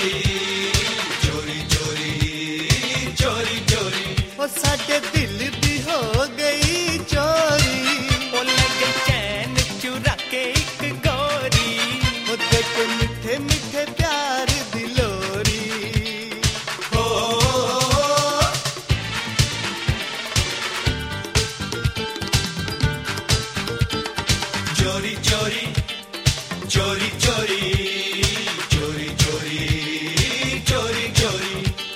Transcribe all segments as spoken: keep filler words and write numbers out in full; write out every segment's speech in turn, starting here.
चोरी चोरी चोरी चोरी ओ साडे दिल दी हो गई चोरी ओ लगे चैन चुरा के एक गोरी ओ देख मिठे मिठे प्यार दी लोरी हो चोरी चोरी चोरी चोरी चोरी चोरी चोरी चोरी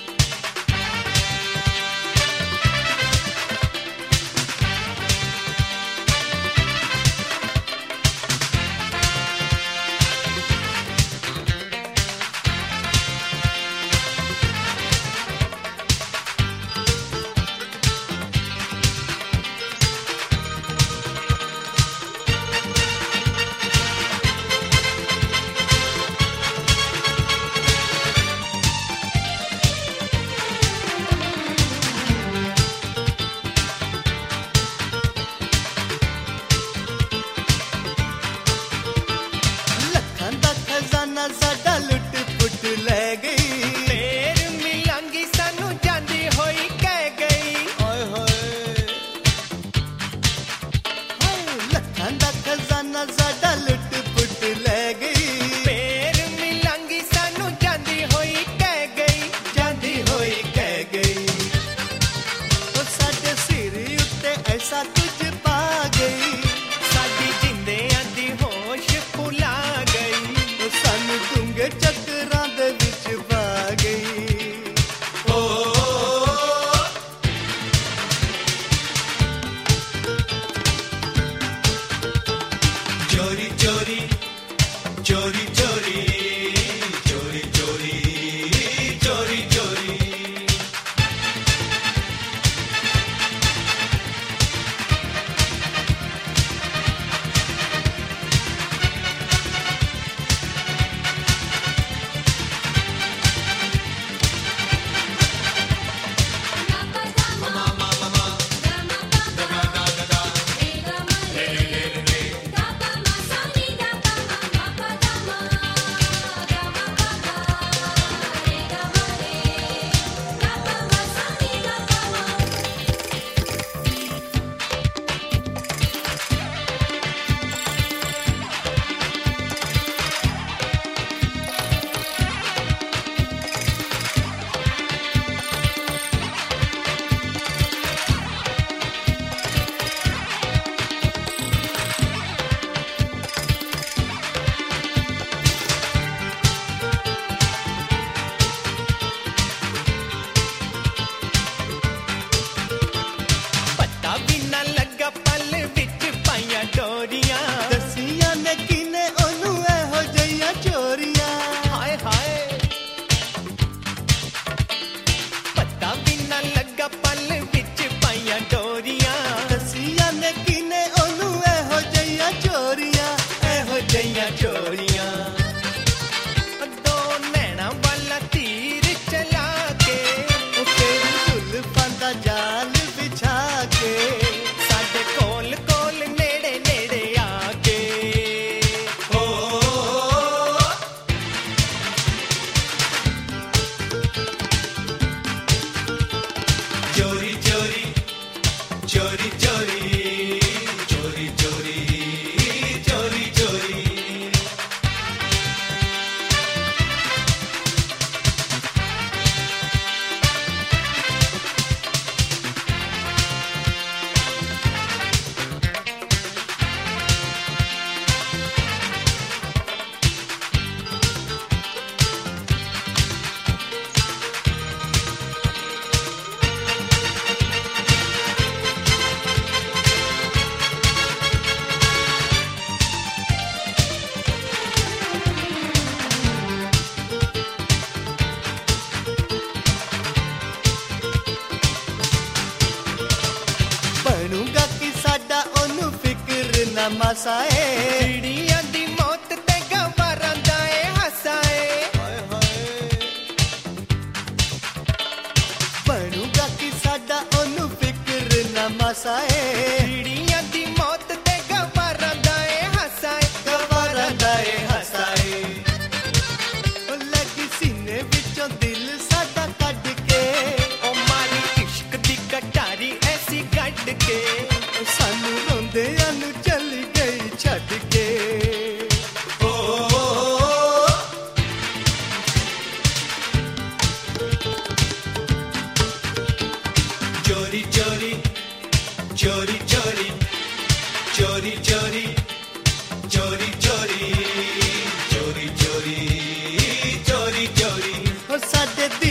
लखां दा खजाना साडा लुट पुट ले गई फेर मिलांगी सानू जांदी होई कह गई ओए होए हाय लखां दा खजाना साडा लुट पुट ले गई फेर मिलांगी सानू जांदी होई कह गई जांदी होई कह गई ओ साडे सिर उत्ते ऐसा तुझ पा गई साडी जिंदियां दी होश भुला गई ओ सानू डूंगे चक्करां दे विच पा गई हो चोरी चोरी चोरी चोरी चोरी चोरी चोरी चोरी पता भी ना लगा पल विच पाइयां डोरियां दसियां ने किने ओनू एहो जइयां चोरियां हाय हाय पता भी ना लगा पल विच पाइयां डोरियां दसियां ने किने ओनू एहो जइयां चोरियां एहो जइयां चोरियां दो नैना वाला तीर चला के ओ तेरी जुल्फां दा जाल बिछा के साडे कोल कोल नेड़े नेड़े आके हो चोरी चोरी चोरी चोरी चोरी चोरी चोरी चोरी ਬਣੂਗਾ ਕਿ ਸਾਡਾ ਉਹਨੂੰ ਫਿਕਰ ਨਾ ਮਾਸਾਏ चिड़ियां दी मौत ते गवारां दा ए हसाए ਹਾਏ ਹਾਏ ਬਣੂਗਾ ਕਿ ਸਾਡਾ ਉਹਨੂੰ ਫਿਕਰ ਨਾ ਮਾਸਾਏ चिड़ियां दी मौत ते गवारां दा ए हसाए ਗਵਾਰਾਂ ਦਾ ਇਹ ਹਸਾਏ ਉਹ ਲੱਗੀ ਸੀਨੇ सीने विचों दिल साडा कढ के ओ मारी इश्क दी कटारी ऐसी कट के सानू रोंदियां नू चली गई छड्ड के ओ, ओ, ओ, चोरी चोरी चोरी चोरी चोरी चोरी चोरी चोरी चोरी चोरी चोरी चोरी ओ साडे